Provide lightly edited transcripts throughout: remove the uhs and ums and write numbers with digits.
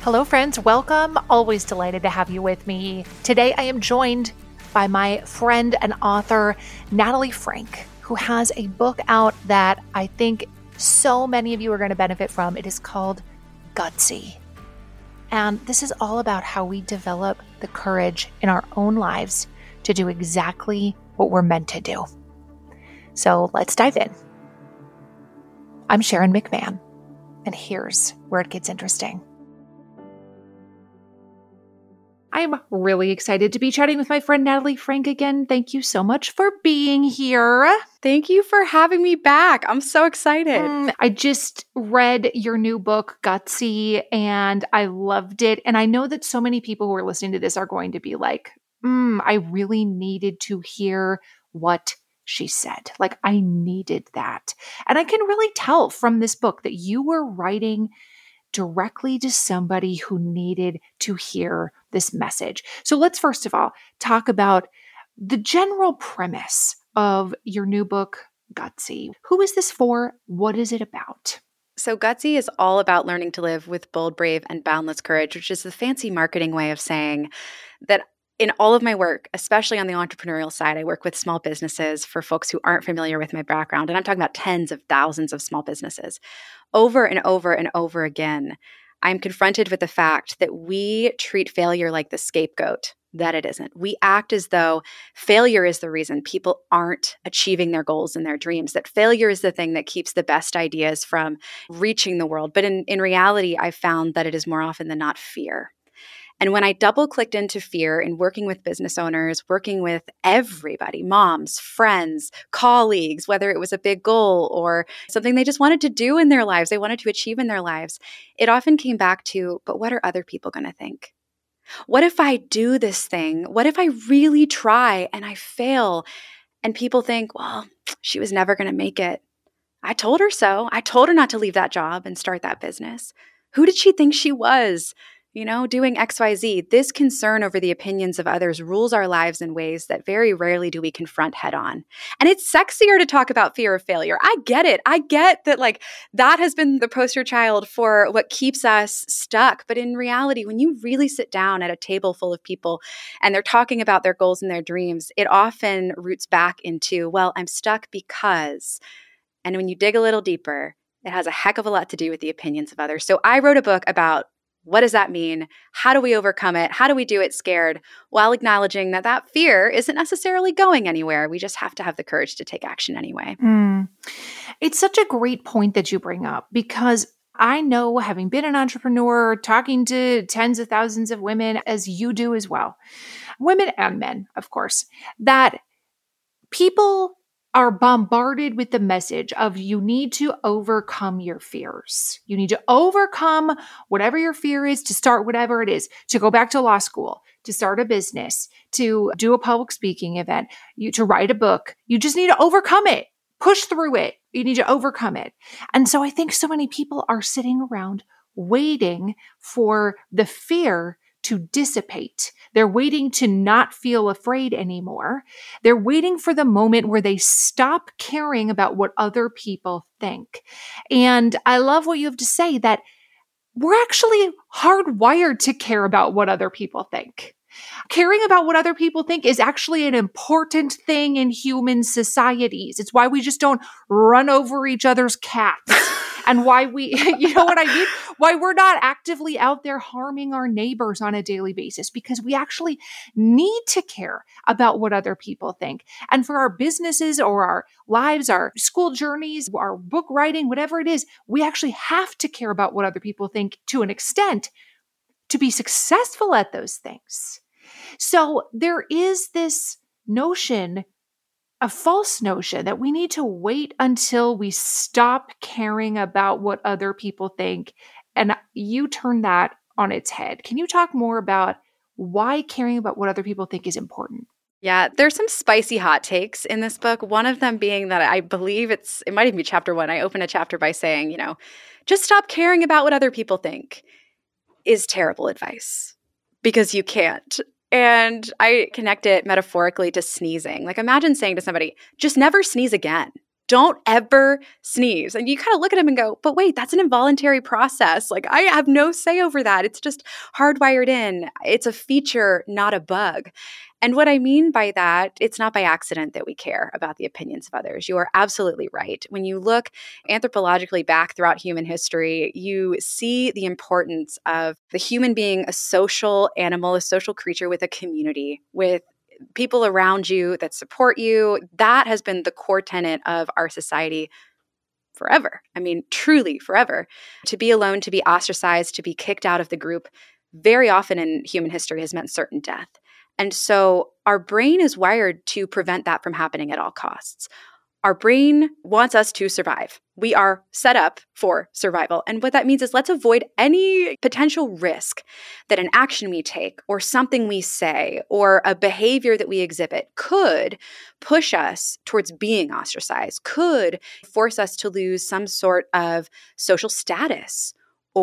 Hello, friends. Welcome. Always delighted to have you with me. Today, I am joined by my friend and author, Natalie Frank, who has a book out that I think so many of you are going to benefit from. It is called Gutsy. And this is all about how we develop the courage in our own lives to do exactly what we're meant to do. So let's dive in. I'm Sharon McMahon, and here's where it gets interesting. I'm really excited to be chatting with my friend Natalie Frank again. Thank you so much for being here. Thank you for having me back. I'm so excited. I just read your new book, Gutsy, and I loved it. And I know that so many people who are listening to this are going to be like, I really needed to hear what she said. Like, I needed that. And I can really tell from this book that you were writing directly to somebody who needed to hear this message. So let's first of all talk about the general premise of your new book, Gutsy. Who is this for? What is it about? So Gutsy is all about learning to live with bold, brave, and boundless courage, which is the fancy marketing way of saying that in all of my work, especially on the entrepreneurial side, I work with small businesses for folks who aren't familiar with my background. And I'm talking about tens of thousands of small businesses. Over and over and over again, I'm confronted with the fact that we treat failure like the scapegoat that it isn't. We act as though failure is the reason people aren't achieving their goals and their dreams, that failure is the thing that keeps the best ideas from reaching the world. But in reality, I've found that it is more often than not fear. And when I double-clicked into fear in working with business owners, working with everybody, moms, friends, colleagues, whether it was a big goal or something they just wanted to do in their lives, they wanted to achieve in their lives, it often came back to, but what are other people going to think? What if I do this thing? What if I really try and I fail? And people think, well, she was never going to make it. I told her so. I told her not to leave that job and start that business. Who did she think she was? Doing XYZ. This concern over the opinions of others rules our lives in ways that very rarely do we confront head on. And it's sexier to talk about fear of failure. I get it. I get that that has been the poster child for what keeps us stuck. But in reality, when you really sit down at a table full of people and they're talking about their goals and their dreams, it often roots back into, well, I'm stuck because. And when you dig a little deeper, it has a heck of a lot to do with the opinions of others. So I wrote a book about what does that mean? How do we overcome it? How do we do it scared while acknowledging that fear isn't necessarily going anywhere? We just have to have the courage to take action anyway. It's such a great point that you bring up because I know, having been an entrepreneur, talking to tens of thousands of women, as you do as well, women and men, of course, that people are bombarded with the message of you need to overcome your fears. You need to overcome whatever your fear is to start whatever it is, to go back to law school, to start a business, to do a public speaking event, to write a book. You just need to overcome it, push through it. You need to overcome it. And so I think so many people are sitting around waiting for the fear to dissipate. They're waiting to not feel afraid anymore. They're waiting for the moment where they stop caring about what other people think. And I love what you have to say that we're actually hardwired to care about what other people think. Caring about what other people think is actually an important thing in human societies. It's why we just don't run over each other's cats. And why we, you know what I mean? Why we're not actively out there harming our neighbors on a daily basis, because we actually need to care about what other people think. And for our businesses or our lives, our school journeys, our book writing, whatever it is, we actually have to care about what other people think to an extent to be successful at those things. So there is this notion, a false notion, that we need to wait until we stop caring about what other people think. And you turn that on its head. Can you talk more about why caring about what other people think is important? Yeah, there's some spicy hot takes in this book. One of them being that I believe it might even be chapter 1. I open a chapter by saying, just stop caring about what other people think is terrible advice because you can't. And I connect it metaphorically to sneezing. Like, imagine saying to somebody, just never sneeze again. Don't ever sneeze. And you kind of look at him and go, but wait, that's an involuntary process. Like, I have no say over that. It's just hardwired in. It's a feature, not a bug. And what I mean by that, it's not by accident that we care about the opinions of others. You are absolutely right. When you look anthropologically back throughout human history, you see the importance of the human being a social animal, a social creature with a community, with people around you that support you. That has been the core tenet of our society forever. I mean, truly forever. To be alone, to be ostracized, to be kicked out of the group, very often in human history has meant certain death. And so our brain is wired to prevent that from happening at all costs. Our brain wants us to survive. We are set up for survival. And what that means is let's avoid any potential risk that an action we take or something we say or a behavior that we exhibit could push us towards being ostracized, could force us to lose some sort of social status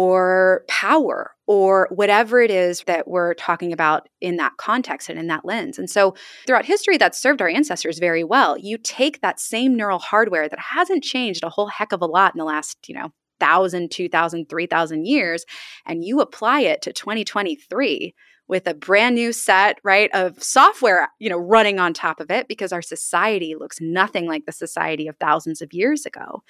or power or whatever it is that we're talking about in that context and in that lens. And so throughout history, that's served our ancestors very well. You take that same neural hardware that hasn't changed a whole heck of a lot in the last, 1,000, 2,000, 3,000 years, and you apply it to 2023 with a brand new set, right, of software, running on top of it because our society looks nothing like the society of thousands of years ago.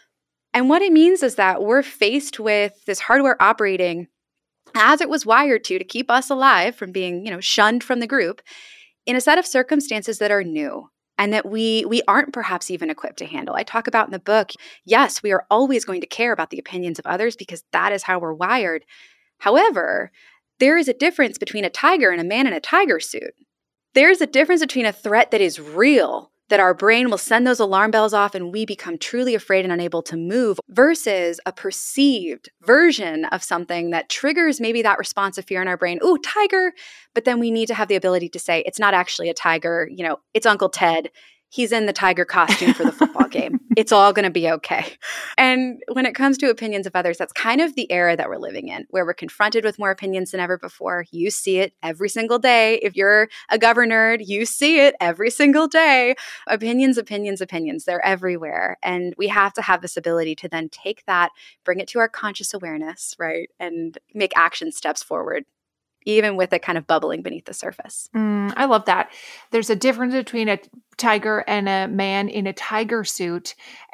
And what it means is that we're faced with this hardware operating as it was wired to keep us alive from being, shunned from the group in a set of circumstances that are new and that we aren't perhaps even equipped to handle. I talk about in the book, yes, we are always going to care about the opinions of others because that is how we're wired. However, there is a difference between a tiger and a man in a tiger suit. There's a difference between a threat that is real, that our brain will send those alarm bells off and we become truly afraid and unable to move, versus a perceived version of something that triggers maybe that response of fear in our brain. Ooh, tiger. But then we need to have the ability to say, it's not actually a tiger. It's Uncle Ted. He's in the tiger costume for the football game. It's all going to be okay. And when it comes to opinions of others, that's kind of the era that we're living in, where we're confronted with more opinions than ever before. You see it every single day. If you're a governor, you see it every single day. Opinions, opinions, opinions. They're everywhere. And we have to have this ability to then take that, bring it to our conscious awareness, right? And make action steps forward, even with it kind of bubbling beneath the surface. I love that. There's a difference between a tiger and a man in a tiger suit,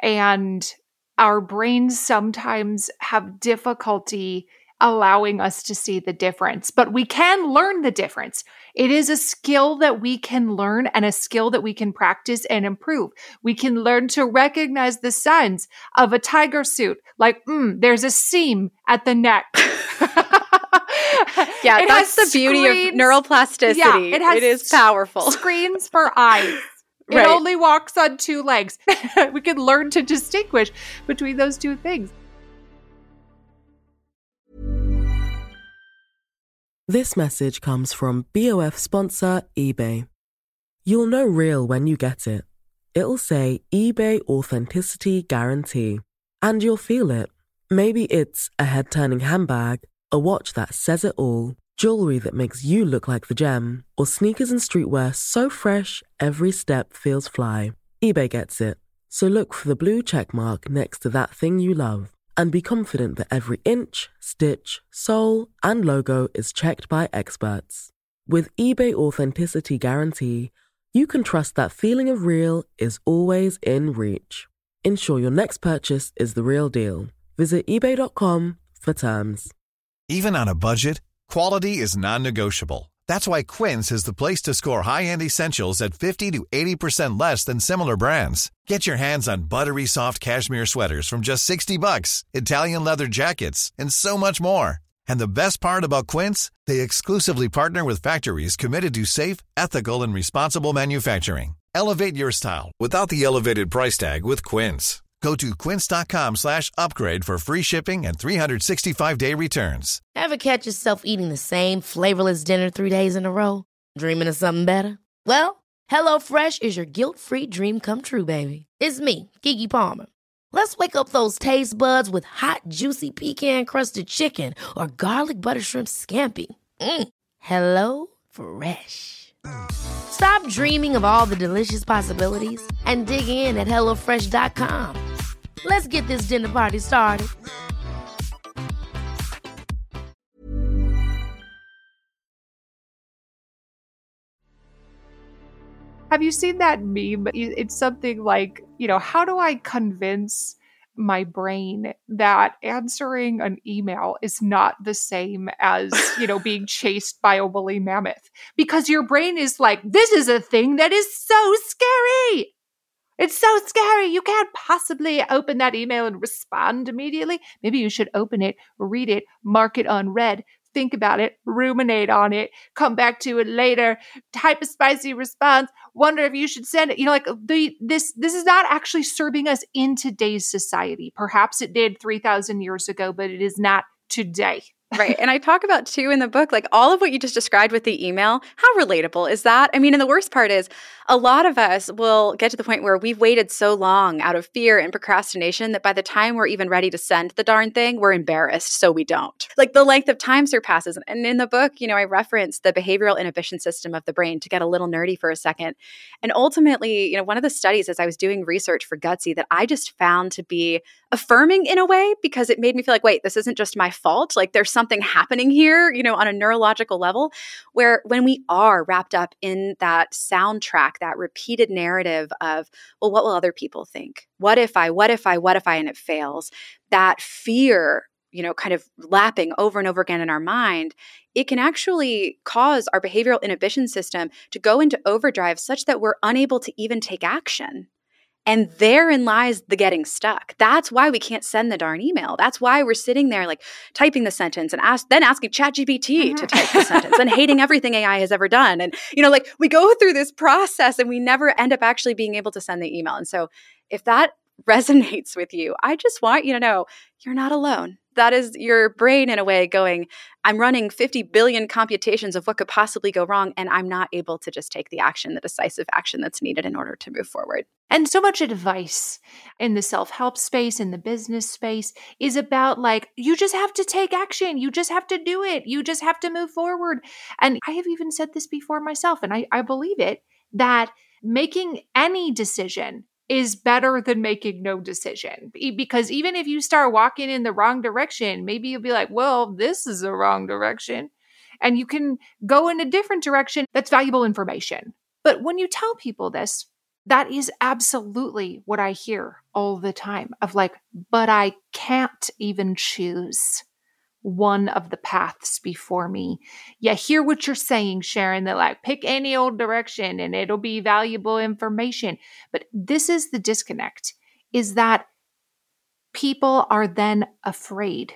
and our brains sometimes have difficulty allowing us to see the difference, but we can learn the difference. It is a skill that we can learn and a skill that we can practice and improve. We can learn to recognize the signs of a tiger suit, like, there's a seam at the neck. Yeah, that's the beauty of neuroplasticity. Yeah, it is powerful. Screens for eyes. It Right. only walks on two legs. We can learn to distinguish between those two things. This message comes from BOF sponsor eBay. You'll know real when you get it. It'll say eBay Authenticity Guarantee. And you'll feel it. Maybe it's a head-turning handbag, a watch that says it all, jewelry that makes you look like the gem, or sneakers and streetwear so fresh every step feels fly. eBay gets it. So look for the blue check mark next to that thing you love and be confident that every inch, stitch, sole, and logo is checked by experts. With eBay Authenticity Guarantee, you can trust that feeling of real is always in reach. Ensure your next purchase is the real deal. Visit ebay.com for terms. Even on a budget, quality is non-negotiable. That's why Quince is the place to score high-end essentials at 50 to 80% less than similar brands. Get your hands on buttery soft cashmere sweaters from just $60, Italian leather jackets, and so much more. And the best part about Quince, they exclusively partner with factories committed to safe, ethical, and responsible manufacturing. Elevate your style without the elevated price tag with Quince. Go to quince.com/upgrade for free shipping and 365-day returns. Ever catch yourself eating the same flavorless dinner 3 days in a row? Dreaming of something better? Well, HelloFresh is your guilt-free dream come true, baby. It's me, Keke Palmer. Let's wake up those taste buds with hot, juicy pecan-crusted chicken or garlic butter shrimp scampi. Hello Fresh. Stop dreaming of all the delicious possibilities and dig in at HelloFresh.com. Let's get this dinner party started. Have you seen that meme? It's something like, how do I convince my brain that answering an email is not the same as, being chased by a woolly mammoth? Because your brain is like, this is a thing that is so scary. It's so scary. You can't possibly open that email and respond immediately. Maybe you should open it, read it, mark it unread, think about it, ruminate on it, come back to it later, type a spicy response, wonder if you should send it. This is not actually serving us in today's society. Perhaps it did 3,000 years ago, but it is not today. Right. And I talk about, too, in the book, like all of what you just described with the email, how relatable is that? I mean, and the worst part is a lot of us will get to the point where we've waited so long out of fear and procrastination that by the time we're even ready to send the darn thing, we're embarrassed, so we don't. Like the length of time surpasses. And in the book, I reference the behavioral inhibition system of the brain to get a little nerdy for a second. And ultimately, one of the studies as I was doing research for Gutsy that I just found to be affirming in a way, because it made me feel like, wait, this isn't just my fault. Like there's something happening here, on a neurological level, where when we are wrapped up in that soundtrack, that repeated narrative of, well, what will other people think? What if I, and it fails? That fear, kind of lapping over and over again in our mind, it can actually cause our behavioral inhibition system to go into overdrive such that we're unable to even take action. And therein lies the getting stuck. That's why we can't send the darn email. That's why we're sitting there like typing the sentence and then asking ChatGPT to type the sentence and hating everything AI has ever done. And, we go through this process and we never end up actually being able to send the email. And so if that resonates with you, I just want you to know you're not alone. That is your brain in a way going, I'm running 50 billion computations of what could possibly go wrong, and I'm not able to just take the decisive action that's needed in order to move forward. And so much advice in the self-help space, in the business space, is about you just have to take action. You just have to do it. You just have to move forward. And I have even said this before myself, and I believe it, that making any decision is better than making no decision. Because even if you start walking in the wrong direction, maybe you'll be like, well, this is the wrong direction. And you can go in a different direction. That's valuable information. But when you tell people this, that is absolutely what I hear all the time of but I can't even choose one of the paths before me. Yeah, hear what you're saying, Sharon, that pick any old direction and it'll be valuable information. But this is the disconnect, is that people are then afraid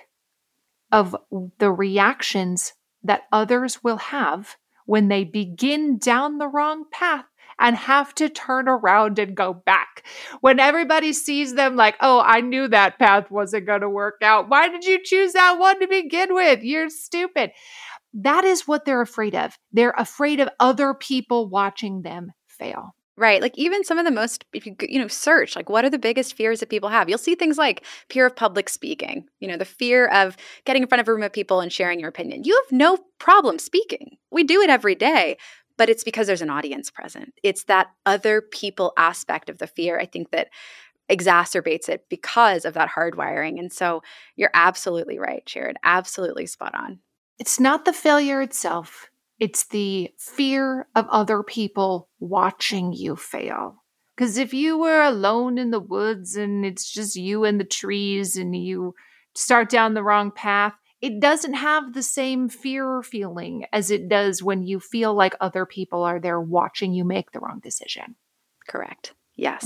of the reactions that others will have when they begin down the wrong path and have to turn around and go back. When everybody sees them oh, I knew that path wasn't going to work out. Why did you choose that one to begin with? You're stupid. That is what they're afraid of. They're afraid of other people watching them fail. Right. Even some of the most, if you search, what are the biggest fears that people have? You'll see things like fear of public speaking, the fear of getting in front of a room of people and sharing your opinion. You have no problem speaking. We do it every day. But it's because there's an audience present. It's that other people aspect of the fear, I think, that exacerbates it because of that hardwiring. And so you're absolutely right, Sharon. Absolutely spot on. It's not the failure itself. It's the fear of other people watching you fail. Because if you were alone in the woods and it's just you and the trees and you start down the wrong path, it doesn't have the same fear feeling as it does when you feel like other people are there watching you make the wrong decision. Correct. Yes.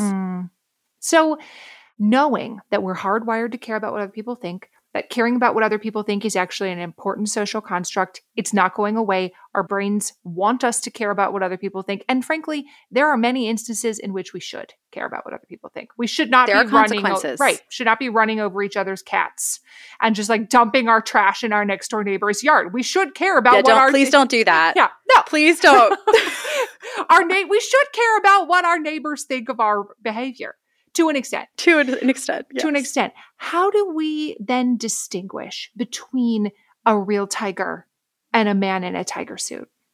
So knowing that we're hardwired to care about what other people think, that caring about what other people think is actually an important social construct. It's not going away. Our brains want us to care about what other people think. And frankly, there are many instances in which we should care about what other people think. We should not there be are consequences. Should not be running over each other's cats and just dumping our trash in our next door neighbor's yard. We should care about please don't do that. Yeah. No. Please don't. We should care about what our neighbors think of our behavior. To an extent. To an extent, yes. To an extent. How do we then distinguish between a real tiger and a man in a tiger suit?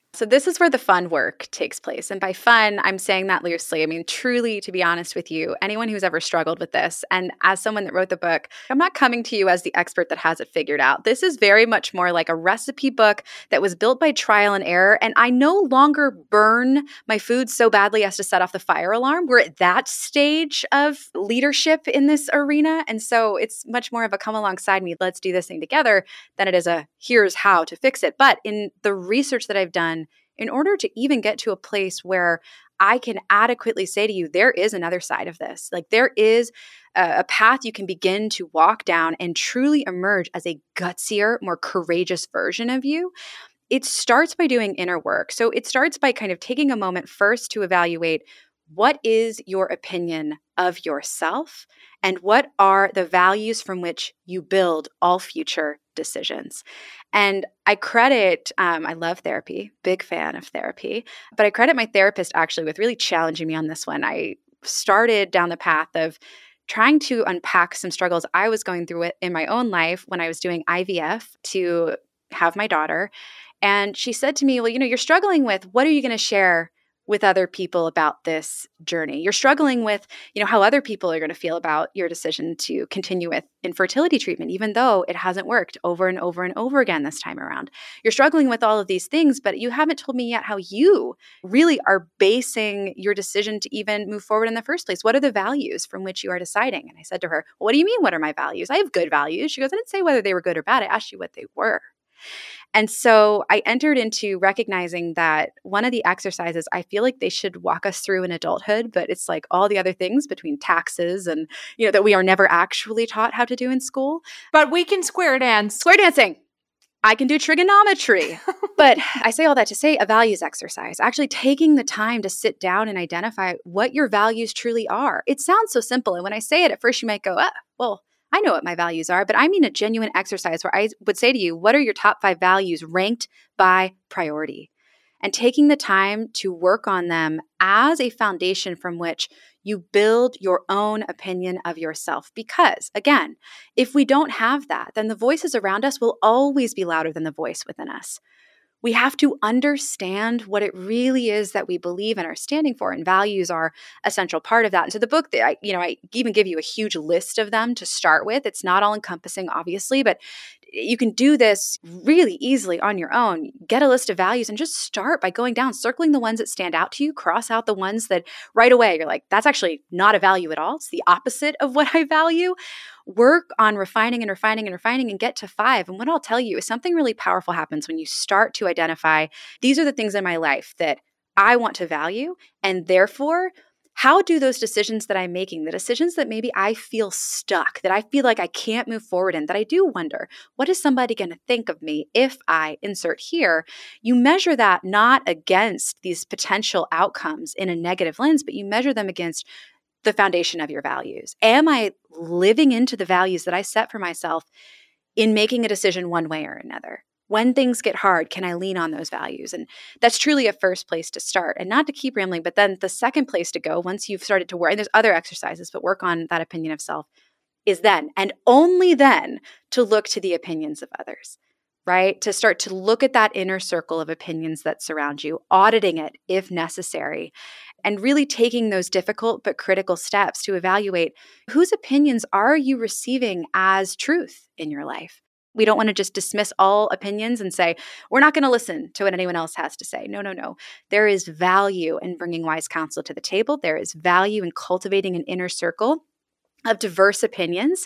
So this is where the fun work takes place. And by fun, I'm saying that loosely. I mean, truly, to be honest with you, anyone who's ever struggled with this, and as someone that wrote the book, I'm not coming to you as the expert that has it figured out. This is very much more like a recipe book that was built by trial and error. And I no longer burn my food so badly as to set off the fire alarm. We're at that stage of leadership in this arena. And so it's much more of a come alongside me, let's do this thing together, than it is a here's how to fix it. But in the research that I've done, in order to even get to a place where I can adequately say to you, there is another side of this. Like there is a path you can begin to walk down and truly emerge as a gutsier, more courageous version of you. It starts by doing inner work. So it starts by kind of taking a moment first to evaluate what is your opinion of yourself and what are the values from which you build all future decisions. And I credit, I love therapy, big fan of therapy, but I credit my therapist actually with really challenging me on this one. I started down the path of trying to unpack some struggles I was going through in my own life when I was doing IVF to have my daughter. And she said to me, well, you're struggling with, what are you going to share with other people about this journey? You're struggling with, how other people are going to feel about your decision to continue with infertility treatment, even though it hasn't worked over and over and over again this time around. You're struggling with all of these things, but you haven't told me yet how you really are basing your decision to even move forward in the first place. What are the values from which you are deciding? And I said to her, well, what do you mean, what are my values? I have good values. She goes, I didn't say whether they were good or bad. I asked you what they were. And so I entered into recognizing that one of the exercises I feel like they should walk us through in adulthood, but it's like all the other things between taxes and, that we are never actually taught how to do in school. But we can square dance. Square dancing. I can do trigonometry. But I say all that to say a values exercise, actually taking the time to sit down and identify what your values truly are. It sounds so simple. And when I say it at first, you might go, well, I know what my values are, but I mean a genuine exercise where I would say to you, what are your top 5 values ranked by priority? And taking the time to work on them as a foundation from which you build your own opinion of yourself. Because again, if we don't have that, then the voices around us will always be louder than the voice within us. We have to understand what it really is that we believe and are standing for, and values are a central part of that. And so the book, I even give you a huge list of them to start with. It's not all encompassing, obviously, but you can do this really easily on your own. Get a list of values and just start by going down, circling the ones that stand out to you, cross out the ones that right away you're like, that's actually not a value at all. It's the opposite of what I value. Work on refining and refining and refining and get to 5. And what I'll tell you is something really powerful happens when you start to identify, these are the things in my life that I want to value. And therefore, how do those decisions that I'm making, the decisions that maybe I feel stuck, that I feel like I can't move forward in, that I do wonder, what is somebody going to think of me if I insert here? You measure that not against these potential outcomes in a negative lens, but you measure them against the foundation of your values. Am I living into the values that I set for myself in making a decision one way or another? When things get hard, can I lean on those values? And that's truly a first place to start. And not to keep rambling, but then the second place to go once you've started to work, and there's other exercises, but work on that opinion of self, is then, and only then, to look to the opinions of others, right? To start to look at that inner circle of opinions that surround you, auditing it if necessary, and really taking those difficult but critical steps to evaluate whose opinions are you receiving as truth in your life. We don't want to just dismiss all opinions and say, we're not going to listen to what anyone else has to say. No. There is value in bringing wise counsel to the table. There is value in cultivating an inner circle of diverse opinions.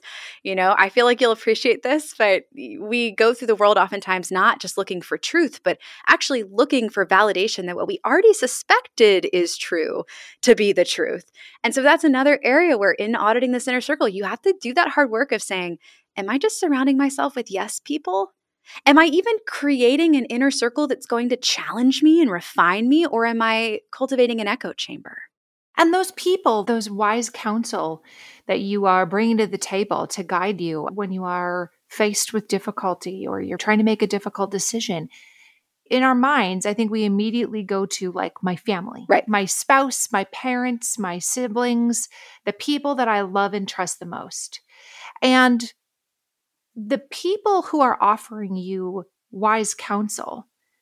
I feel like you'll appreciate this, but we go through the world oftentimes not just looking for truth, but actually looking for validation that what we already suspected is true to be the truth. And so that's another area where in auditing this inner circle, you have to do that hard work of saying, am I just surrounding myself with yes people? Am I even creating an inner circle that's going to challenge me and refine me, or am I cultivating an echo chamber? And those people, those wise counsel that you are bringing to the table to guide you when you are faced with difficulty or you're trying to make a difficult decision, in our minds, I think we immediately go to like my family, right? My spouse, my parents, my siblings, the people that I love and trust the most. And the people who are offering you wise counsel,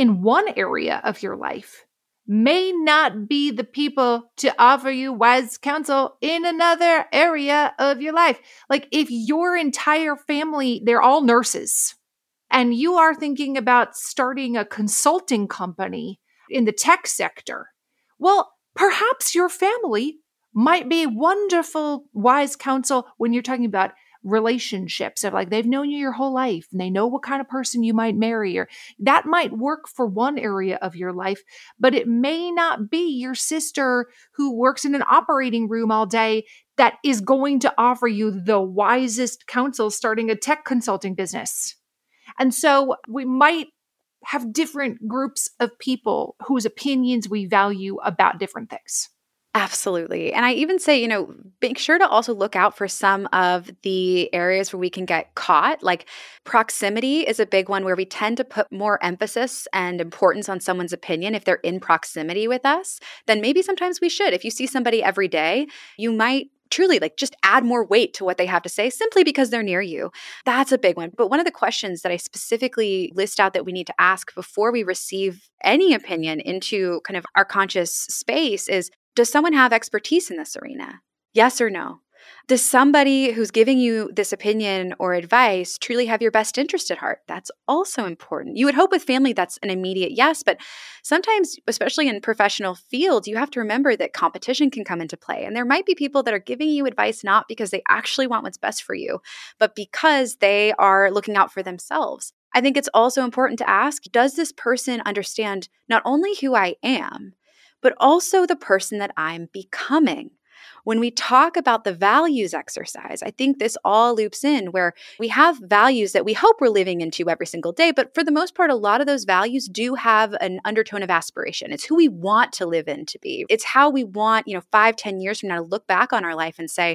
in one area of your life may not be the people to offer you wise counsel in another area of your life. Like if your entire family, they're all nurses, and you are thinking about starting a consulting company in the tech sector, well, perhaps your family might be wonderful, wise counsel when you're talking about relationships of like they've known you your whole life and they know what kind of person you might marry, or that might work for one area of your life, but it may not be your sister who works in an operating room all day that is going to offer you the wisest counsel starting a tech consulting business. And so we might have different groups of people whose opinions we value about different things. Absolutely. And I even say, make sure to also look out for some of the areas where we can get caught. Like proximity is a big one where we tend to put more emphasis and importance on someone's opinion if they're in proximity with us, then maybe sometimes we should. If you see somebody every day, you might truly just add more weight to what they have to say simply because they're near you. That's a big one. But one of the questions that I specifically list out that we need to ask before we receive any opinion into kind of our conscious space is, does someone have expertise in this arena? Yes or no? Does somebody who's giving you this opinion or advice truly have your best interest at heart? That's also important. You would hope with family that's an immediate yes, but sometimes, especially in professional fields, you have to remember that competition can come into play. And there might be people that are giving you advice not because they actually want what's best for you, but because they are looking out for themselves. I think it's also important to ask, does this person understand not only who I am, but also the person that I'm becoming? When we talk about the values exercise, I think this all loops in where we have values that we hope we're living into every single day. But for the most part, a lot of those values do have an undertone of aspiration. It's who we want to live in to be. It's how we want, 5-10 years from now to look back on our life and say,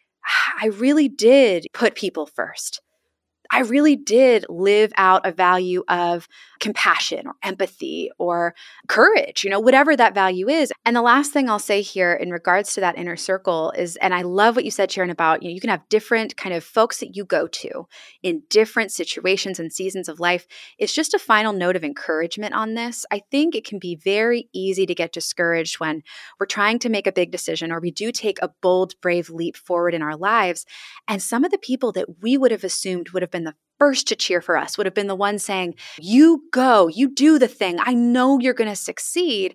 I really did put people first. I really did live out a value of compassion or empathy or courage, whatever that value is. And the last thing I'll say here in regards to that inner circle is, and I love what you said, Sharon, about, you can have different kind of folks that you go to in different situations and seasons of life. It's just a final note of encouragement on this. I think it can be very easy to get discouraged when we're trying to make a big decision or we do take a bold, brave leap forward in our lives. And some of the people that we would have assumed would have been the first to cheer for us, would have been the ones saying, you go, you do the thing, I know you're going to succeed.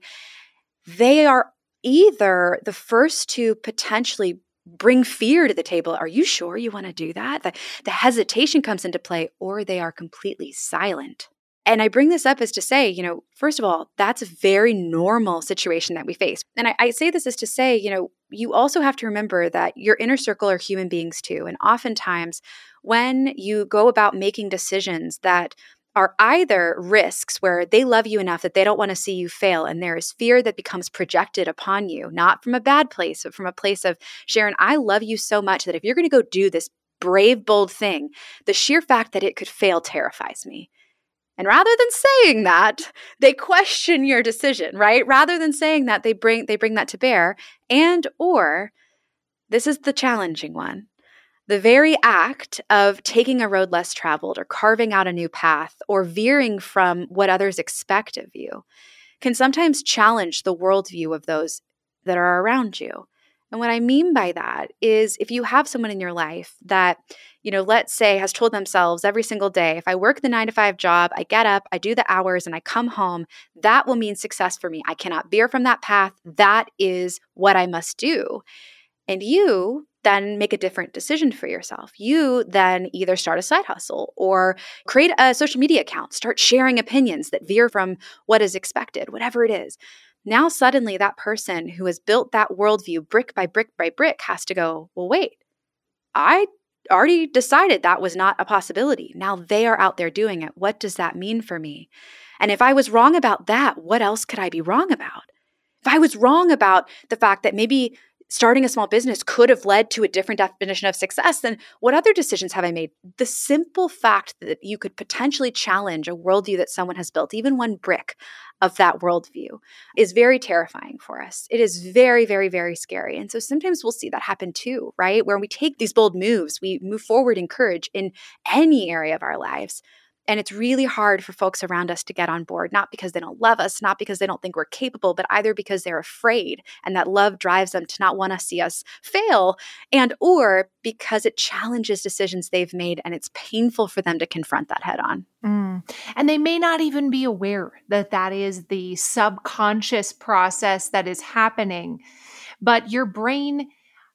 They are either the first to potentially bring fear to the table. Are you sure you want to do that? The hesitation comes into play, or they are completely silent. And I bring this up as to say, first of all, that's a very normal situation that we face. And I say this as to say, you also have to remember that your inner circle are human beings too. And oftentimes when you go about making decisions that are either risks where they love you enough that they don't want to see you fail, and there is fear that becomes projected upon you, not from a bad place, but from a place of, Sharon, I love you so much that if you're going to go do this brave, bold thing, the sheer fact that it could fail terrifies me. And rather than saying that, they question your decision, right? Rather than saying that, they bring that to bear. And or, this is the challenging one, the very act of taking a road less traveled or carving out a new path or veering from what others expect of you can sometimes challenge the worldview of those that are around you. And what I mean by that is if you have someone in your life that, let's say has told themselves every single day, if I work the 9-to-5 job, I get up, I do the hours, and I come home, that will mean success for me. I cannot veer from that path. That is what I must do. And you then make a different decision for yourself. You then either start a side hustle or create a social media account, start sharing opinions that veer from what is expected, whatever it is. Now suddenly that person who has built that worldview brick by brick by brick has to go, well, wait, I already decided that was not a possibility. Now they are out there doing it. What does that mean for me? And if I was wrong about that, what else could I be wrong about? If I was wrong about the fact that maybe starting a small business could have led to a different definition of success, then what other decisions have I made? The simple fact that you could potentially challenge a worldview that someone has built, even one brick of that worldview, is very terrifying for us. It is very, very, very scary. And so sometimes we'll see that happen too, right? Where we take these bold moves, we move forward in courage in any area of our lives. And it's really hard for folks around us to get on board, not because they don't love us, not because they don't think we're capable, but either because they're afraid and that love drives them to not want to see us fail, and or because it challenges decisions they've made and it's painful for them to confront that head on. And they may not even be aware that that is the subconscious process that is happening, but your brain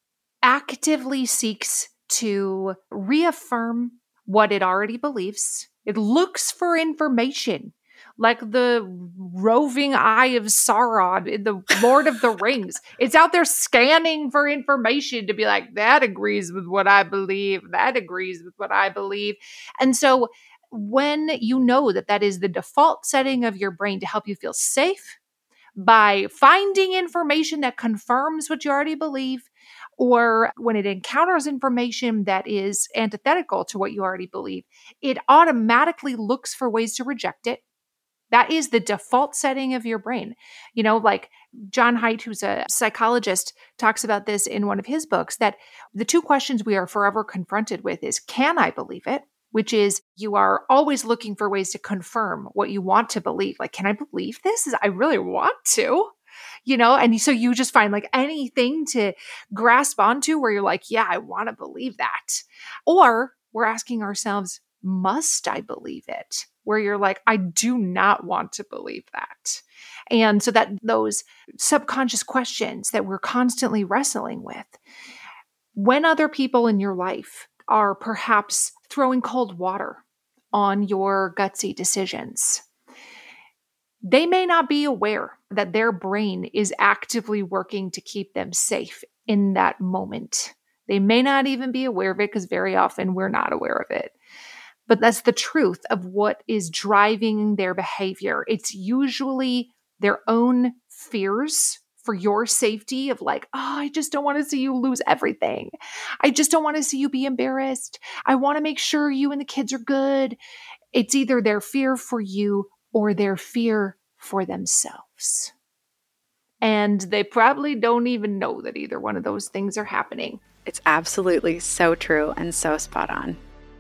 actively seeks to reaffirm what it already believes. It looks for information, like the roving eye of Sauron in the Lord of the Rings. It's out there scanning for information to be like, that agrees with what I believe. That agrees with what I believe. And so when you know that that is the default setting of your brain to help you feel safe by finding information that confirms what you already believe, or when it encounters information that is antithetical to what you already believe, it automatically looks for ways to reject it. That is the default setting of your brain. You know, like John Haidt, who's a psychologist, talks about this in one of his books, that the two questions we are forever confronted with is, can I believe it? Which is, you are always looking for ways to confirm what you want to believe. Like, can I believe this? I really want to. You know, and so you just find like anything to grasp onto where you're like, yeah, I want to believe that. Or we're asking ourselves, must I believe it? Where you're like, I do not want to believe that. And so that those subconscious questions that we're constantly wrestling with, when other people in your life are perhaps throwing cold water on your gutsy decisions, they may not be aware that their brain is actively working to keep them safe in that moment. They may not even be aware of it because very often we're not aware of it. But that's the truth of what is driving their behavior. It's usually their own fears for your safety of like, oh, I just don't want to see you lose everything. I just don't want to see you be embarrassed. I want to make sure you and the kids are good. It's either their fear for you or their fear for themselves. And they probably don't even know that either one of those things are happening. It's absolutely so true and so spot on.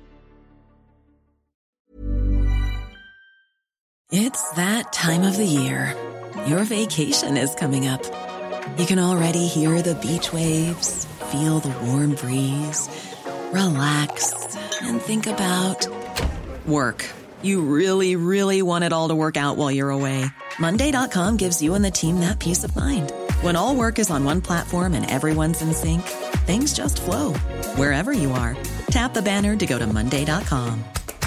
It's that time of the year. Your vacation is coming up. You can already hear the beach waves, feel the warm breeze, relax, and think about work. You really, really want it all to work out while you're away. Monday.com gives you and the team that peace of mind. When all work is on one platform and everyone's in sync, things just flow. Wherever you are, tap the banner to go to Monday.com.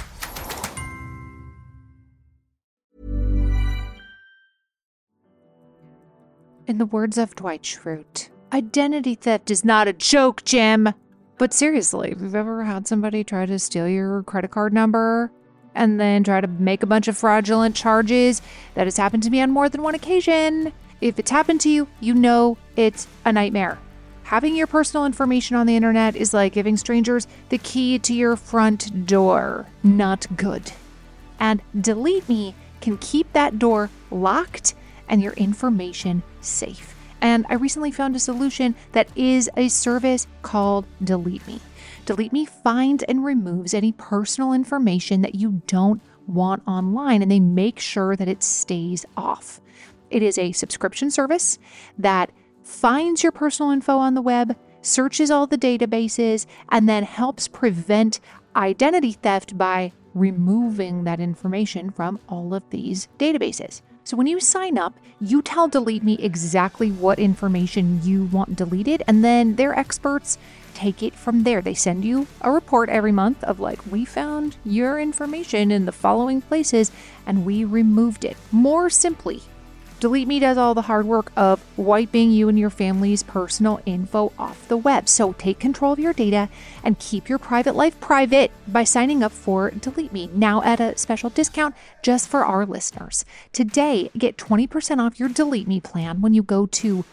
In the words of Dwight Schrute, identity theft is not a joke, Jim. But seriously, have you ever had somebody try to steal your credit card number and then try to make a bunch of fraudulent charges? That has happened to me on more than one occasion. If it's happened to you, you know it's a nightmare. Having your personal information on the internet is like giving strangers the key to your front door. Not good. And Delete Me can keep that door locked and your information safe. And I recently found a solution that is a service called Delete Me. Delete Me finds and removes any personal information that you don't want online, and they make sure that it stays off. It is a subscription service that finds your personal info on the web, searches all the databases, and then helps prevent identity theft by removing that information from all of these databases. So when you sign up, you tell Delete Me exactly what information you want deleted, and then their experts take it from there. They send you a report every month of like, we found your information in the following places and we removed it. More simply, Delete Me does all the hard work of wiping you and your family's personal info off the web. So take control of your data and keep your private life private by signing up for Delete Me, now at a special discount just for our listeners. Today, get 20% off your Delete Me plan when you go to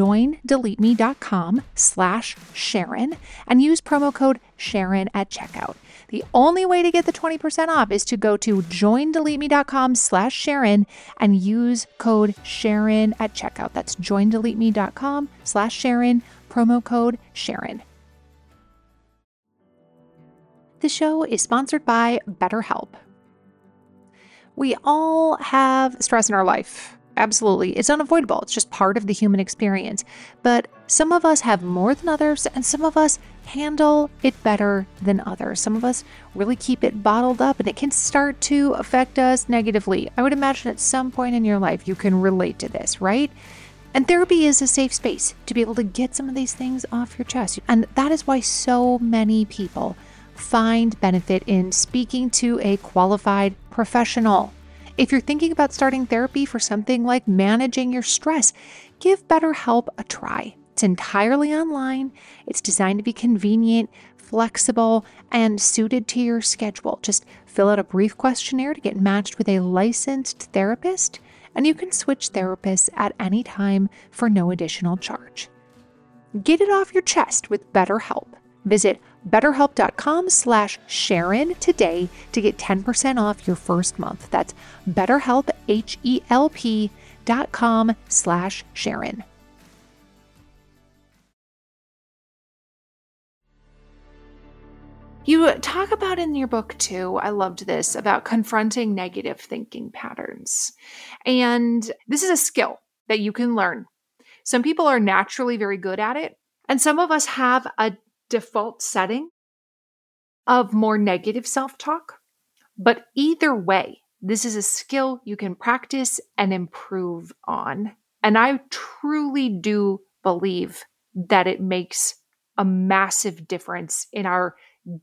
joindeleteme.com/Sharon and use promo code Sharon at checkout. The only way to get the 20% off is to go to joindeleteme.com/Sharon and use code Sharon at checkout. That's joindeleteme.com/Sharon, promo code Sharon. The show is sponsored by BetterHelp. We all have stress in our life. Absolutely. It's unavoidable. It's just part of the human experience. But some of us have more than others, and some of us handle it better than others. Some of us really keep it bottled up, and it can start to affect us negatively. I would imagine at some point in your life you can relate to this, right? And therapy is a safe space to be able to get some of these things off your chest. And that is why so many people find benefit in speaking to a qualified professional. If you're thinking about starting therapy for something like managing your stress, give BetterHelp a try. It's entirely online. It's designed to be convenient, flexible, and suited to your schedule. Just fill out a brief questionnaire to get matched with a licensed therapist, and you can switch therapists at any time for no additional charge. Get it off your chest with BetterHelp. Visit BetterHelp.com/Sharon today to get 10% off your first month. That's BetterHelp, HELP.com/Sharon. You talk about in your book too, I loved this, about confronting negative thinking patterns. And this is a skill that you can learn. Some people are naturally very good at it, and some of us have a default setting of more negative self-talk. But either way, this is a skill you can practice and improve on. And I truly do believe that it makes a massive difference in our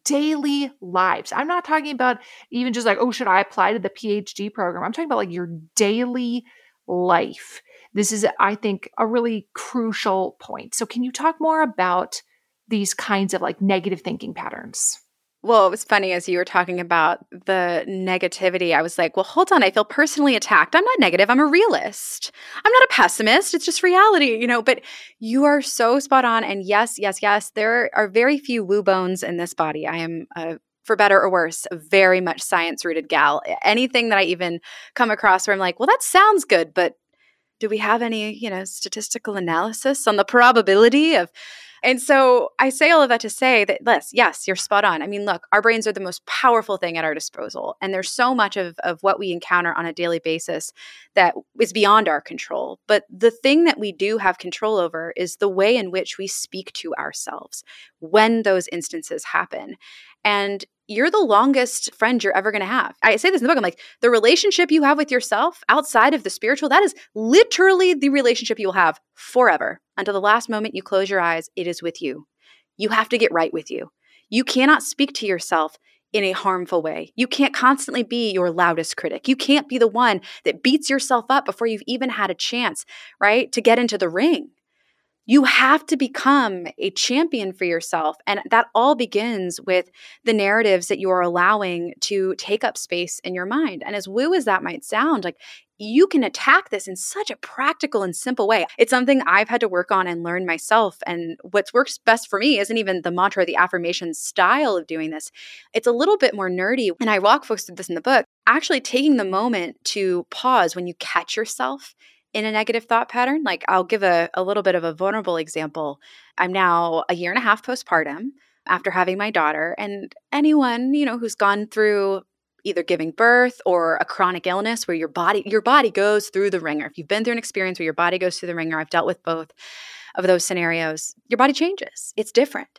daily lives. I'm not talking about even just like, oh, should I apply to the PhD program? I'm talking about like your daily life. This is, I think, a really crucial point. So can you talk more about these kinds of like negative thinking patterns? Well, it was funny as you were talking about the negativity. I was like, well, hold on. I feel personally attacked. I'm not negative. I'm a realist. I'm not a pessimist. It's just reality, but you are so spot on. And yes. There are very few woo bones in this body. I am, for better or worse, a very much science-rooted gal. Anything that I even come across where I'm like, well, that sounds good, but do we have any, statistical analysis on the probability of... And so I say all of that to say that, yes, you're spot on. I mean, look, our brains are the most powerful thing at our disposal. And there's so much of what we encounter on a daily basis that is beyond our control. But the thing that we do have control over is the way in which we speak to ourselves when those instances happen. And you're the longest friend you're ever going to have. I say this in the book. I'm like, the relationship you have with yourself outside of the spiritual, that is literally the relationship you will have forever. Until the last moment you close your eyes, it is with you. You have to get right with you. You cannot speak to yourself in a harmful way. You can't constantly be your loudest critic. You can't be the one that beats yourself up before you've even had a chance, right, to get into the ring. You have to become a champion for yourself. And that all begins with the narratives that you are allowing to take up space in your mind. And as woo as that might sound, like you can attack this in such a practical and simple way. It's something I've had to work on and learn myself. And what works best for me isn't even the mantra, the affirmation style of doing this. It's a little bit more nerdy. And I walk folks through this in the book, actually taking the moment to pause when you catch yourself in a negative thought pattern. Like I'll give a little bit of a vulnerable example. I'm now a year and a half postpartum after having my daughter, and anyone, who's gone through either giving birth or a chronic illness where your body goes through the ringer. If you've been through an experience where your body goes through the ringer, I've dealt with both of those scenarios, your body changes. It's different.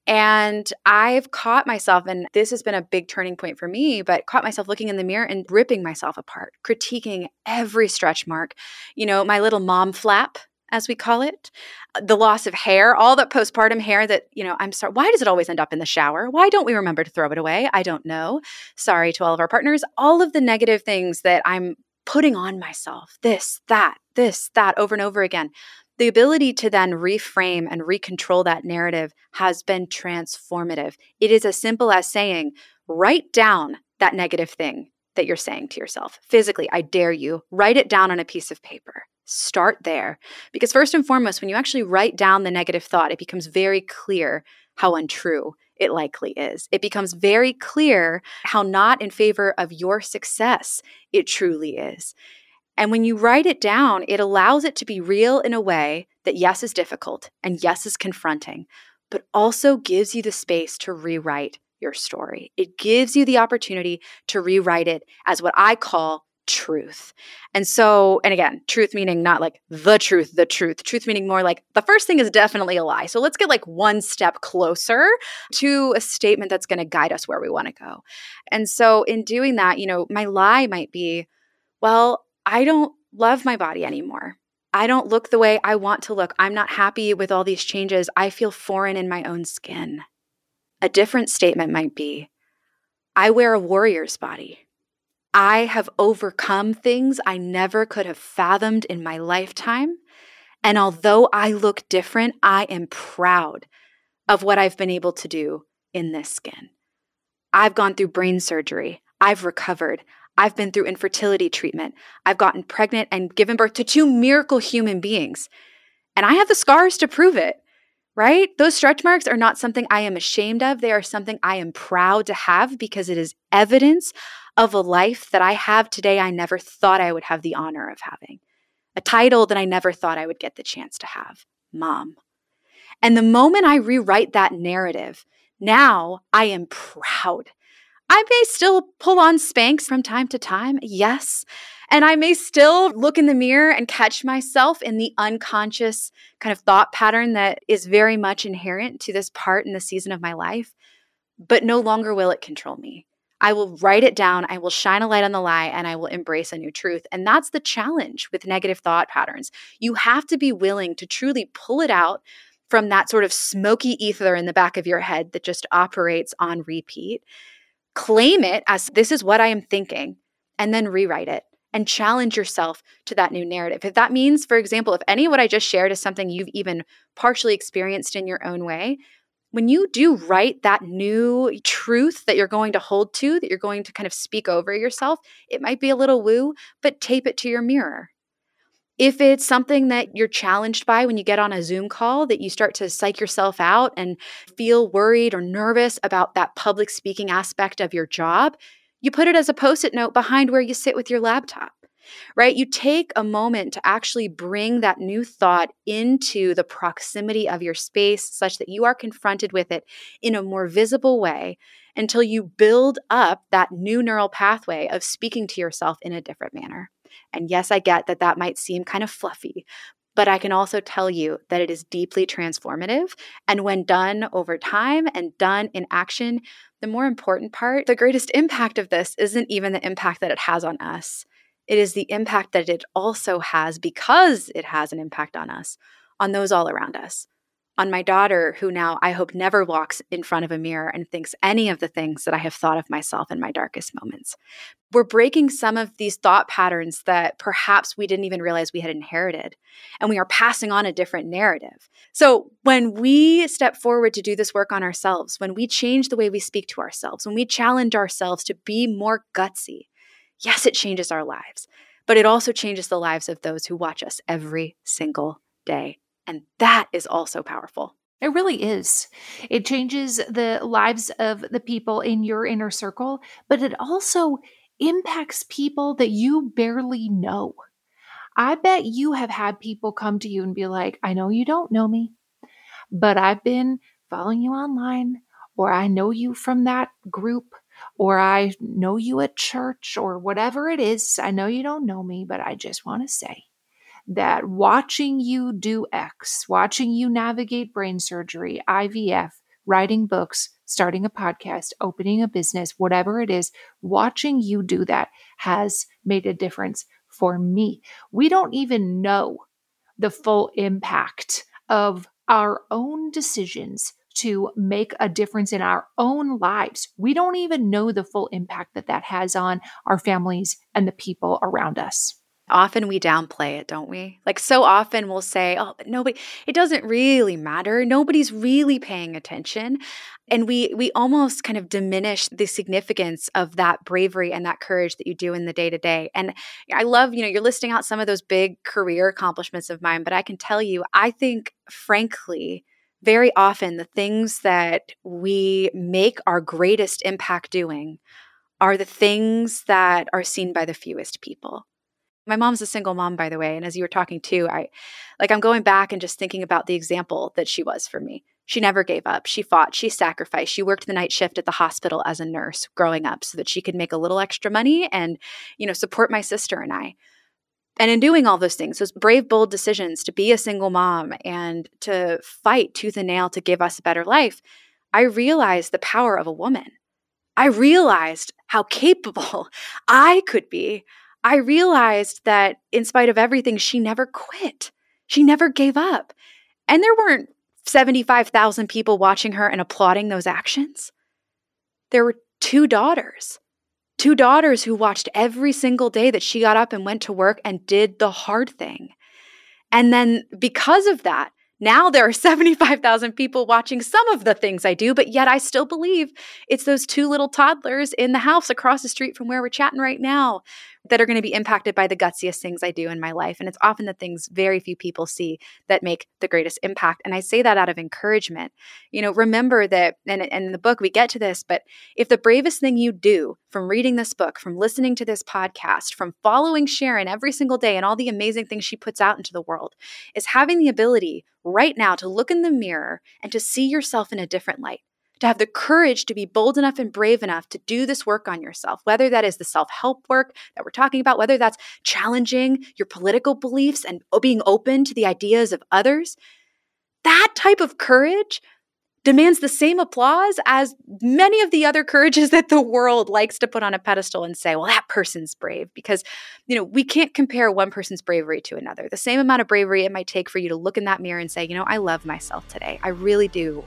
And I've caught myself, and this has been a big turning point for me, but caught myself looking in the mirror and ripping myself apart, critiquing every stretch mark, my little mom flap, as we call it, the loss of hair, all that postpartum hair that, I'm sorry, why does it always end up in the shower? Why don't we remember to throw it away? I don't know. Sorry to all of our partners. All of the negative things that I'm putting on myself, this, that, over and over again. The ability to then reframe and recontrol that narrative has been transformative. It is as simple as saying, write down that negative thing that you're saying to yourself. Physically, I dare you, write it down on a piece of paper. Start there. Because first and foremost, when you actually write down the negative thought, it becomes very clear how untrue it likely is. It becomes very clear how not in favor of your success it truly is. And when you write it down, it allows it to be real in a way that yes is difficult and yes is confronting, but also gives you the space to rewrite your story. It gives you the opportunity to rewrite it as what I call truth. And again, truth meaning not like the truth meaning more like the first thing is definitely a lie. So let's get like one step closer to a statement that's going to guide us where we want to go. And so in doing that, my lie might be, well, I don't love my body anymore. I don't look the way I want to look. I'm not happy with all these changes. I feel foreign in my own skin. A different statement might be, I wear a warrior's body. I have overcome things I never could have fathomed in my lifetime. And although I look different, I am proud of what I've been able to do in this skin. I've gone through brain surgery. I've recovered. I've been through infertility treatment. I've gotten pregnant and given birth to 2 miracle human beings. And I have the scars to prove it, right? Those stretch marks are not something I am ashamed of. They are something I am proud to have because it is evidence of a life that I have today I never thought I would have the honor of having. A title that I never thought I would get the chance to have, mom. And the moment I rewrite that narrative, now I am proud. I may still pull on Spanx from time to time, yes. And I may still look in the mirror and catch myself in the unconscious kind of thought pattern that is very much inherent to this part in the season of my life, but no longer will it control me. I will write it down, I will shine a light on the lie, and I will embrace a new truth. And that's the challenge with negative thought patterns. You have to be willing to truly pull it out from that sort of smoky ether in the back of your head that just operates on repeat. Claim it as this is what I am thinking, and then rewrite it and challenge yourself to that new narrative. If that means, for example, if any of what I just shared is something you've even partially experienced in your own way, when you do write that new truth that you're going to hold to, that you're going to kind of speak over yourself, it might be a little woo, but tape it to your mirror. If it's something that you're challenged by when you get on a Zoom call, that you start to psych yourself out and feel worried or nervous about that public speaking aspect of your job, you put it as a Post-it note behind where you sit with your laptop, right? You take a moment to actually bring that new thought into the proximity of your space such that you are confronted with it in a more visible way until you build up that new neural pathway of speaking to yourself in a different manner. And yes, I get that that might seem kind of fluffy, but I can also tell you that it is deeply transformative. And when done over time and done in action, the more important part, the greatest impact of this isn't even the impact that it has on us. It is the impact that it also has, because it has an impact on us, on those all around us. On my daughter, who now I hope never walks in front of a mirror and thinks any of the things that I have thought of myself in my darkest moments. We're breaking some of these thought patterns that perhaps we didn't even realize we had inherited, and we are passing on a different narrative. So when we step forward to do this work on ourselves, when we change the way we speak to ourselves, when we challenge ourselves to be more gutsy, yes, it changes our lives, but it also changes the lives of those who watch us every single day. And that is also powerful. It really is. It changes the lives of the people in your inner circle, but it also impacts people that you barely know. I bet you have had people come to you and be like, I know you don't know me, but I've been following you online, or I know you from that group, or I know you at church, or whatever it is. I know you don't know me, but I just want to say that watching you do X, watching you navigate brain surgery, IVF, writing books, starting a podcast, opening a business, whatever it is, watching you do that has made a difference for me. We don't even know the full impact of our own decisions to make a difference in our own lives. We don't even know the full impact that that has on our families and the people around us. Often we downplay it, don't we? Like so often we'll say, oh, but nobody, it doesn't really matter. Nobody's really paying attention. And we almost kind of diminish the significance of that bravery and that courage that you do in the day-to-day. And I love, you're listing out some of those big career accomplishments of mine, but I can tell you, I think, frankly, very often the things that we make our greatest impact doing are the things that are seen by the fewest people. My mom's a single mom, by the way. And as you were talking too, I'm going back and just thinking about the example that she was for me. She never gave up. She fought. She sacrificed. She worked the night shift at the hospital as a nurse growing up so that she could make a little extra money and, support my sister and I. And in doing all those things, those brave, bold decisions to be a single mom and to fight tooth and nail to give us a better life, I realized the power of a woman. I realized how capable I could be. I realized that in spite of everything, she never quit. She never gave up. And there weren't 75,000 people watching her and applauding those actions. There were two daughters who watched every single day that she got up and went to work and did the hard thing. And then because of that, now there are 75,000 people watching some of the things I do, but yet I still believe it's those two little toddlers in the house across the street from where we're chatting right now that are going to be impacted by the gutsiest things I do in my life. And it's often the things very few people see that make the greatest impact. And I say that out of encouragement. Remember that, and in the book we get to this, but if the bravest thing you do from reading this book, from listening to this podcast, from following Sharon every single day and all the amazing things she puts out into the world is having the ability right now to look in the mirror and to see yourself in a different light, to have the courage to be bold enough and brave enough to do this work on yourself, whether that is the self-help work that we're talking about, whether that's challenging your political beliefs and being open to the ideas of others. That type of courage demands the same applause as many of the other courages that the world likes to put on a pedestal and say, well, that person's brave, because, we can't compare one person's bravery to another. The same amount of bravery it might take for you to look in that mirror and say, I love myself today. I really do.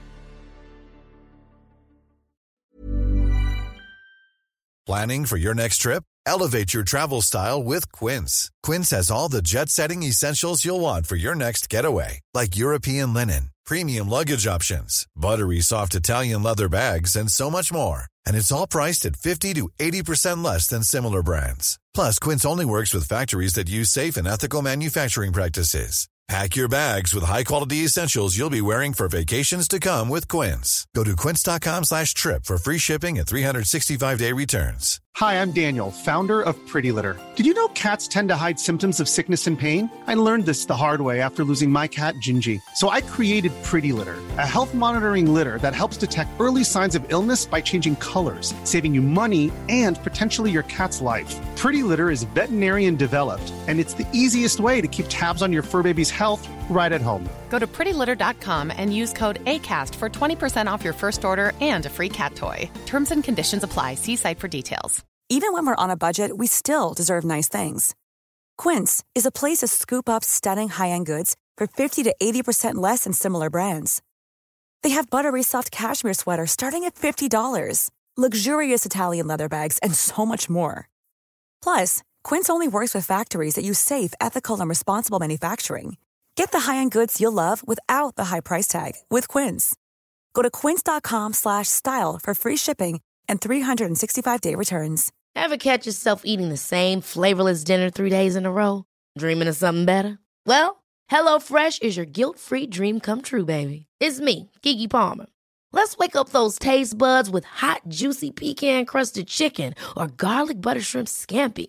Planning for your next trip? Elevate your travel style with Quince. Quince has all the jet-setting essentials you'll want for your next getaway, like European linen, premium luggage options, buttery soft Italian leather bags, and so much more. And it's all priced at 50 to 80% less than similar brands. Plus, Quince only works with factories that use safe and ethical manufacturing practices. Pack your bags with high-quality essentials you'll be wearing for vacations to come with Quince. Go to quince.com/trip for free shipping and 365-day returns. Hi, I'm Daniel, founder of Pretty Litter. Did you know cats tend to hide symptoms of sickness and pain? I learned this the hard way after losing my cat, Gingy. So I created Pretty Litter, a health monitoring litter that helps detect early signs of illness by changing colors, saving you money and potentially your cat's life. Pretty Litter is veterinarian developed, and it's the easiest way to keep tabs on your fur baby's health right at home. Go to prettylitter.com and use code ACAST for 20% off your first order and a free cat toy. Terms and conditions apply. See site for details. Even when we're on a budget, we still deserve nice things. Quince is a place to scoop up stunning high-end goods for 50 to 80% less than similar brands. They have buttery soft cashmere sweaters starting at $50, luxurious Italian leather bags, and so much more. Plus, Quince only works with factories that use safe, ethical, and responsible manufacturing. Get the high-end goods you'll love without the high price tag with Quince. Go to quince.com/style for free shipping and 365-day returns. Ever catch yourself eating the same flavorless dinner 3 days in a row? Dreaming of something better? Well, HelloFresh is your guilt-free dream come true, baby. It's me, Keke Palmer. Let's wake up those taste buds with hot, juicy pecan-crusted chicken or garlic butter shrimp scampi.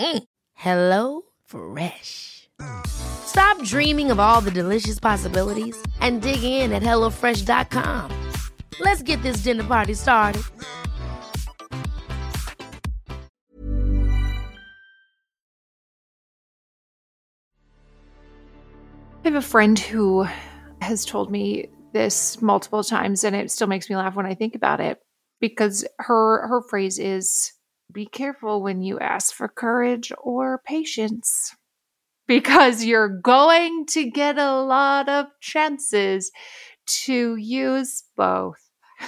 Hello Fresh. Stop dreaming of all the delicious possibilities and dig in at HelloFresh.com. Let's get this dinner party started. I have a friend who has told me this multiple times, and it still makes me laugh when I think about it, because her phrase is, be careful when you ask for courage or patience, because you're going to get a lot of chances to use both.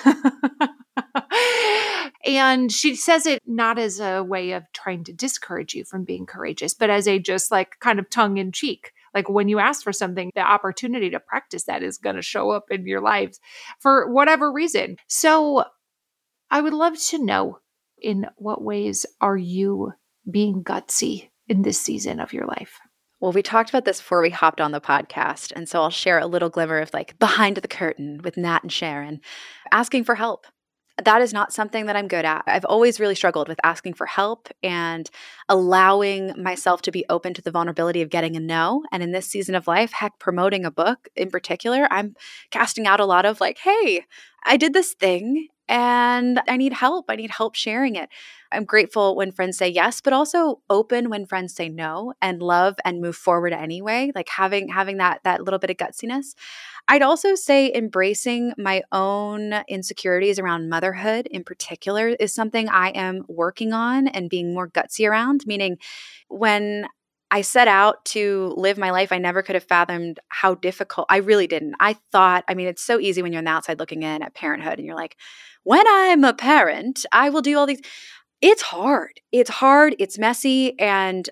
And she says it not as a way of trying to discourage you from being courageous, but as a just like kind of tongue in cheek. Like when you ask for something, the opportunity to practice that is going to show up in your lives for whatever reason. So I would love to know, in what ways are you being gutsy in this season of your life? Well, we talked about this before we hopped on the podcast. And so I'll share a little glimmer of like behind the curtain with Nat and Sharon, asking for help. that is not something that I'm good at. I've always really struggled with asking for help and allowing myself to be open to the vulnerability of getting a no. And in this season of life, heck, promoting a book in particular, I'm casting out a lot of like, hey, I did this thing and I need help. I need help sharing it. I'm grateful when friends say yes, but also open when friends say no, and love and move forward anyway, like having that little bit of gutsiness. I'd also say embracing my own insecurities around motherhood in particular is something I am working on and being more gutsy around, meaning when I set out to live my life, I never could have fathomed how difficult. I really didn't. It's so easy when you're on the outside looking in at parenthood and you're like, when I'm a parent, I will do all these. It's hard. It's messy. And,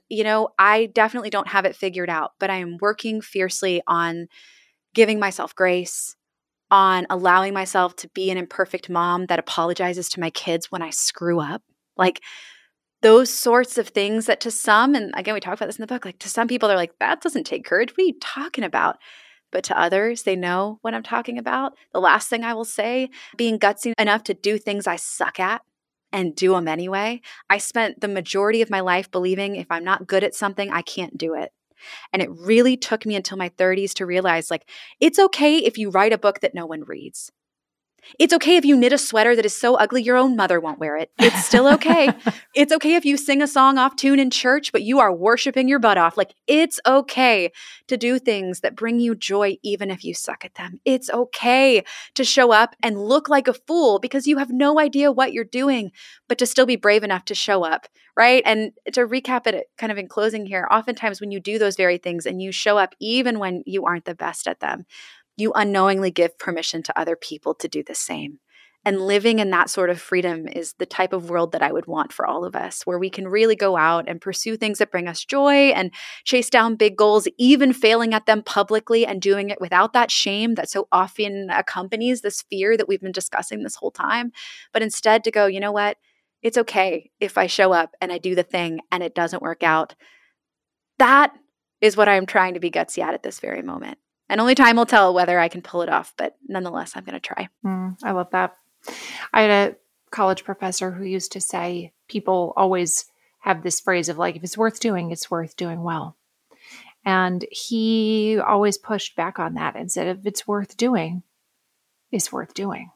I definitely don't have it figured out, but I am working fiercely on giving myself grace, on allowing myself to be an imperfect mom that apologizes to my kids when I screw up. Like those sorts of things that to some, and again, we talk about this in the book, like to some people, they're like, that doesn't take courage. What are you talking about? But to others, they know what I'm talking about. The last thing I will say, being gutsy enough to do things I suck at and do them anyway. I spent the majority of my life believing if I'm not good at something, I can't do it. And it really took me until my 30s to realize, like, it's okay if you write a book that no one reads. It's okay if you knit a sweater that is so ugly your own mother won't wear it. It's still okay. It's okay if you sing a song off tune in church, but you are worshiping your butt off. Like, it's okay to do things that bring you joy even if you suck at them. It's okay to show up and look like a fool because you have no idea what you're doing, but to still be brave enough to show up, right? And to recap it kind of in closing here, oftentimes when you do those very things and you show up even when you aren't the best at them, you unknowingly give permission to other people to do the same. And living in that sort of freedom is the type of world that I would want for all of us, where we can really go out and pursue things that bring us joy and chase down big goals, even failing at them publicly and doing it without that shame that so often accompanies this fear that we've been discussing this whole time. But instead to go, you know what? It's okay if I show up and I do the thing and it doesn't work out. That is what I'm trying to be gutsy at this very moment. And only time will tell whether I can pull it off, but nonetheless, I'm going to try. I love that. I had a college professor who used to say people always have this phrase of like, if it's worth doing, it's worth doing well. And he always pushed back on that and said, if it's worth doing, it's worth doing.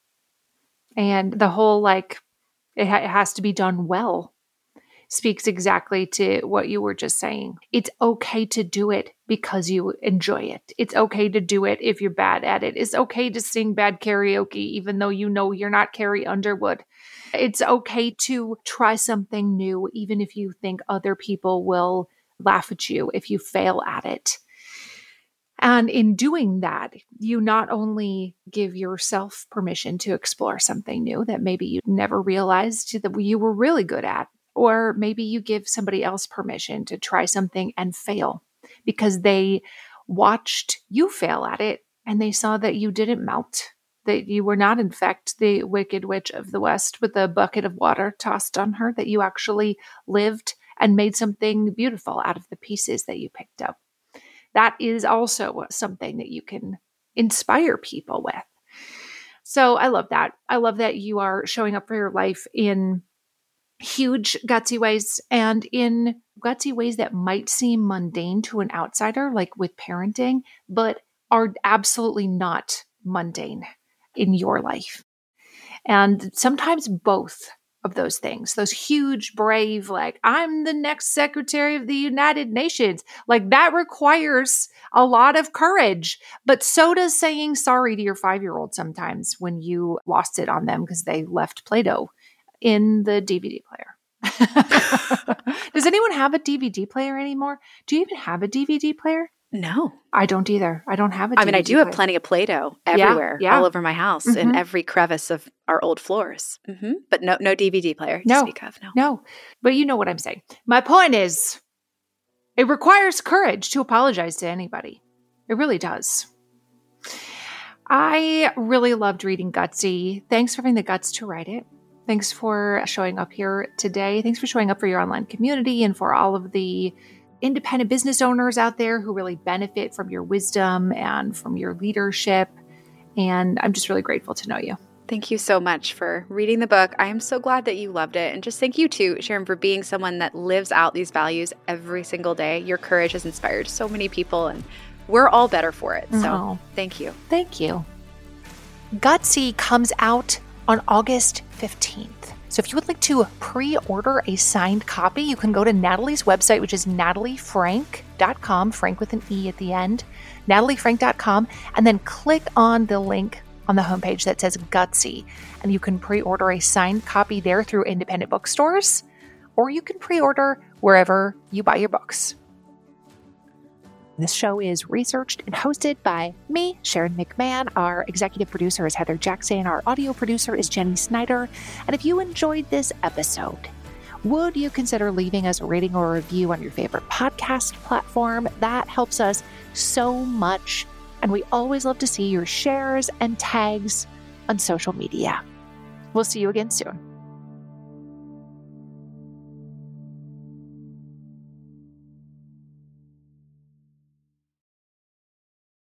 And the whole like, it has to be done well speaks exactly to what you were just saying. It's okay to do it because you enjoy it. It's okay to do it if you're bad at it. It's okay to sing bad karaoke, even though you know you're not Carrie Underwood. It's okay to try something new, even if you think other people will laugh at you if you fail at it. And in doing that, you not only give yourself permission to explore something new that maybe you never realized that you were really good at, or maybe you give somebody else permission to try something and fail because they watched you fail at it and they saw that you didn't melt, that you were not, in fact, the Wicked Witch of the West with a bucket of water tossed on her, that you actually lived and made something beautiful out of the pieces that you picked up. That is also something that you can inspire people with. So I love that. I love that you are showing up for your life in huge gutsy ways and in gutsy ways that might seem mundane to an outsider, like with parenting, but are absolutely not mundane in your life. And sometimes both of those things, those huge, brave, like, I'm the next Secretary of the United Nations, like that requires a lot of courage. But so does saying sorry to your 5-year-old sometimes when you lost it on them because they left Play-Doh in the DVD player. Does anyone have a DVD player anymore? Do you even have a DVD player? No. I don't either. I don't have a DVD I do player. have plenty of Play-Doh everywhere, all over my house, in every crevice of our old floors. But no DVD player to speak of. No. But you know what I'm saying. My point is, it requires courage to apologize to anybody. It really does. I really loved reading Gutsy. Thanks for having the guts to write it. Thanks for showing up here today. Thanks for showing up for your online community and for all of the independent business owners out there who really benefit from your wisdom and from your leadership. And I'm just really grateful to know you. Thank you so much for reading the book. I am so glad that you loved it. And just thank you too, Sharon, for being someone that lives out these values every single day. Your courage has inspired so many people, and we're all better for it. So thank you. Thank you. Gutsy comes out on August 15th. So if you would like to pre-order a signed copy, you can go to Natalie's website, which is nataliefrank.com, Frank with an E at the end, nataliefrank.com, and then click on the link on the homepage that says Gutsy, and you can pre-order a signed copy there through independent bookstores, or you can pre-order wherever you buy your books. This show is researched and hosted by me, Sharon McMahon. Our executive producer is Heather Jackson. Our audio producer is Jenny Snyder. And if you enjoyed this episode, would you consider leaving us a rating or a review on your favorite podcast platform? That helps us so much. And we always love to see your shares and tags on social media. We'll see you again soon.